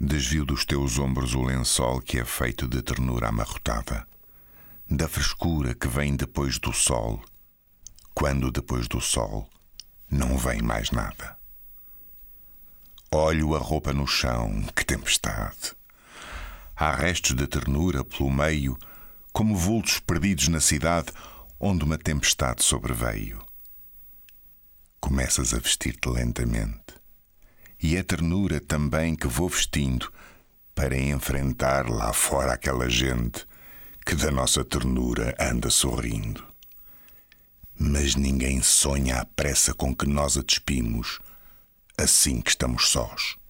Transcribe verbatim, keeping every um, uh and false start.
Desvio dos teus ombros o lençol que é feito de ternura amarrotada, da frescura que vem depois do sol, quando depois do sol não vem mais nada. Olho a roupa no chão, que tempestade! Há restos de ternura pelo meio, como vultos perdidos na cidade onde uma tempestade sobreveio. Começas a vestir-te lentamente, e é ternura também que vou vestindo para enfrentar lá fora aquela gente que da nossa ternura anda sorrindo. Mas ninguém sonha a pressa com que nós a despimos assim que estamos sós.